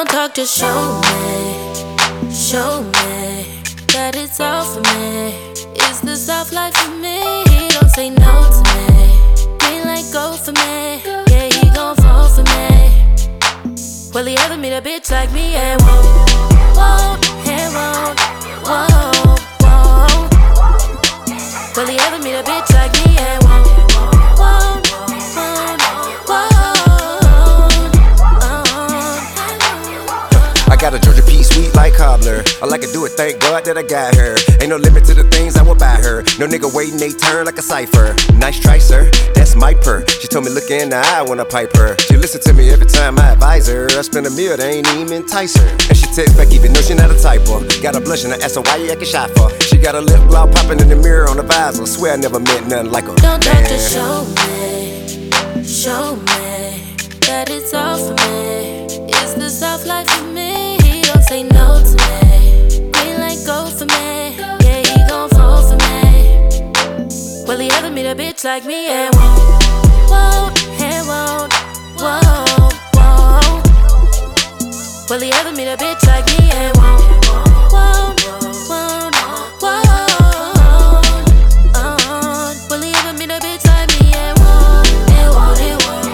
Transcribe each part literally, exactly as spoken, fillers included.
Don't talk, just show me, show me that it's all for me. Is the soft life for me? Don't say no to me. Green light go for me. Yeah, he gon' fall for me. Will he ever meet a bitch like me? Yeah, won't, won't, yeah, won't, won't, won't. Will he ever meet a bitch like me? Yeah, won't, won't, won't, won't. I got a Georgia Peach sweet like cobbler. I like to do it, thank God that I got her. Ain't no limit to the things I will buy her. No nigga waiting they turn like a cipher. Nice try, sir, that's my purr. She told me look in the eye when I pipe her. She listen to me every time I advise her. I spend a meal, they ain't even entice her. And she text back even though she not a typer. Got her blushing, I ask her why you acting shy for. She got her lip gloss popping in the mirror on the visor. Swear I never met nothing like her. Don't talk, just show me, show me that it's all for me. Is the soft life for me? Don't say no to me. Green light go for me. Yeah, he gon' fall for me. Will he ever meet a bitch like me? Yeah, won't, won't, yeah, won't, won't, won't. Will he ever meet a bitch like me? Yeah, won't, won't, won't, won't. Will he ever meet a bitch like me? Yeah, won't, yeah, won't, yeah, won't.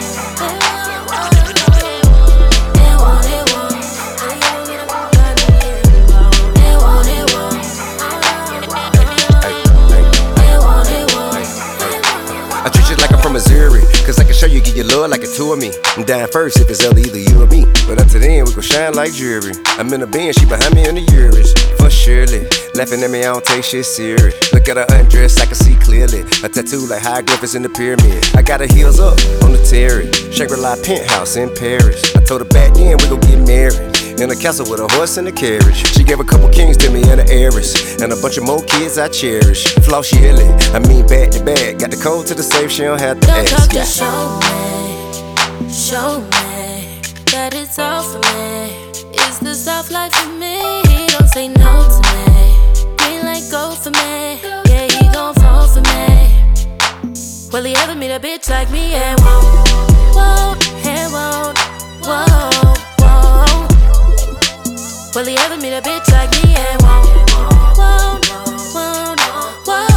I treat you like I'm from Missouri, cause I can show you, get your love like a two of me. I'm dying first if it's either you or me, but up to then we gon' shine like jewelry. I'm in a Benz, she behind me in the Urus. For surely, laughing at me, I don't take shit serious. Look at her undress, I can see clearly. A tattoo like hieroglyphics in the pyramid. I got her heels up on the terrace, Shangri-La penthouse in Paris. I told her back then we gon' get married. In a castle with a horse and a carriage. She gave a couple kings to me and an heiress, and a bunch of more kids I cherish. Floss yearly, I mean back to back. Got the code to the safe, she don't have to Don't ask. talk, Yeah. just show me, show me that it's all for me. Is the soft life for me? Don't say no to me. Green light go for me. Yeah, he gon' fall for me. Will he ever meet a bitch like me? Yeah, won't, won't, yeah, won't, won't, won't. Will he ever meet a bitch like me? Yeah, won't, won't, won't, won't.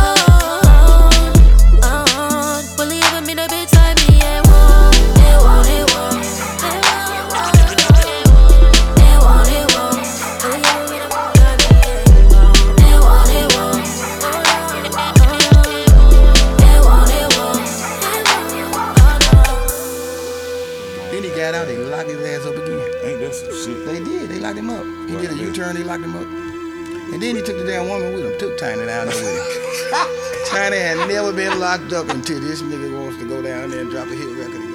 Will he ever meet a bitch like me? Yeah, won't, yeah, won't, yeah, won't. Yeah, won't, yeah, won't. Will he ever meet a bitch like me? Yeah, won't, yeah, won't. Yeah, won't, yeah, won't. Then he got out, they locked his ass up again. Ain't that some shit? They did, they locked him up. He did a U-turn, they locked him up. And then he took the damn woman with him, took Tiny down there with him. Tiny had never been locked up until this nigga wants to go down there and drop a hit record again.